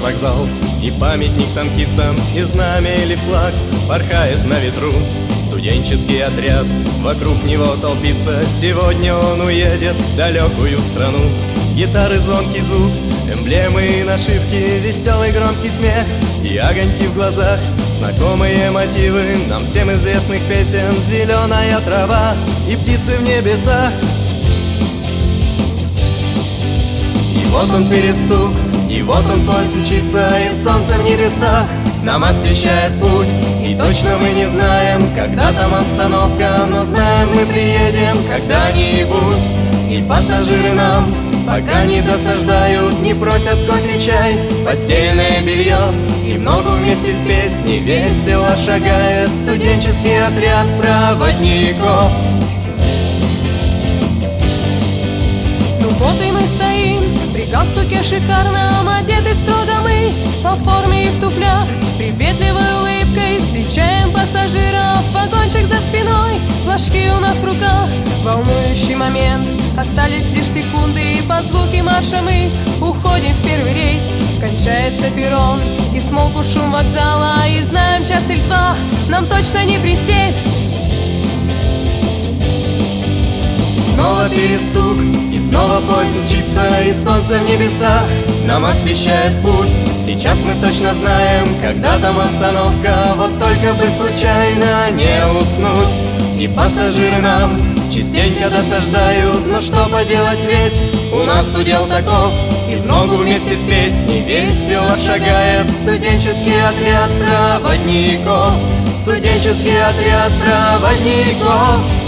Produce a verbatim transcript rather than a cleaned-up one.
вокзал, и памятник танкистам, и знамя или флаг порхает на ветру. Студенческий отряд вокруг него толпится, сегодня он уедет в далекую страну. Гитары, звонкий звук, эмблемы и нашивки, веселый громкий смех и огоньки в глазах. Знакомые мотивы нам всем известных песен, зеленая трава и птицы в небесах. И вот он перестук, и вот он поезд мчится, и солнце в небесах нам освещает путь. И точно мы не знаем, когда там остановка, но знаем, мы приедем когда-нибудь. И пассажиры нам пока не досаждают, не просят кофе, чай, постельное белье. И в ногу вместе с песней весело шагает студенческий отряд проводников. Ну вот и мы стоим, при галстуке шикарном, одеты строго мы по форме и в туфлях. Приветливой улыбкой встречаем пассажиров, вагончик за спиной, флажки у нас в руках. Волнующий момент, остались лишь секунды, и под звуки марша мы уходим в первый рейс. Кончается перрон, и смолк шум вокзала, и знаем, час или два нам точно не присесть. Снова перестук, и снова поезд мчится, и солнце в небесах нам освещает путь. Сейчас мы точно знаем, когда там остановка, вот только бы случайно не уснуть. И пассажиры нам частенько досаждают, но что поделать, ведь у нас удел таков. И в ногу вместе с песней весело шагает студенческий отряд проводников. Студенческий отряд проводников.